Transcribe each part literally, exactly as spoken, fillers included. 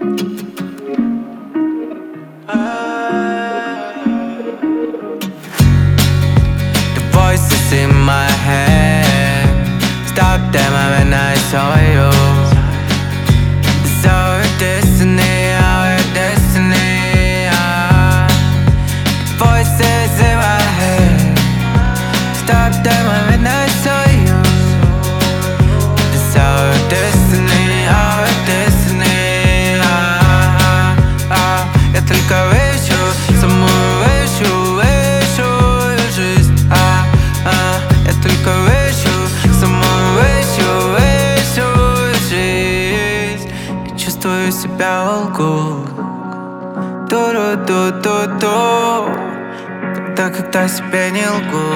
The voices in my head, stop them when I saw you. It's our destiny, our destiny, ah. The voices in my head, stop them when I saw you. It's our destiny, our destiny, ah, ah. Я только вижу самую вещую, вещую жизнь, а, а. Я только вижу самую вещую, вещую жизнь. И чувствую себя во лгу, ту-ру-ту-ту-ту. Когда, когда себе не лгу,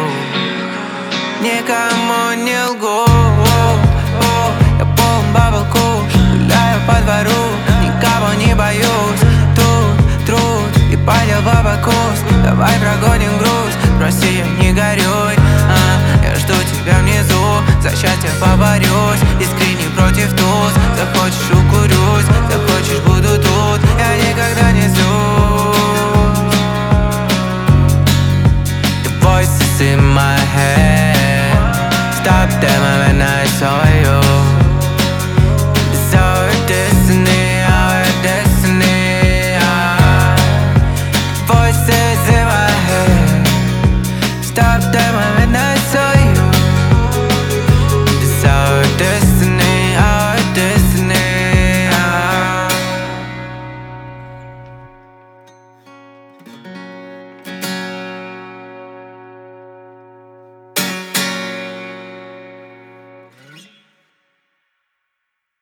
никому не лгу. Я полон бабл-ку, гуляю по двору, никого не боюсь. Тут труд и подел бабакус. Давай прогоним груз, проси, не горюй, а. Я жду тебя внизу, за счастье поборюсь, искренне против туз. Захочешь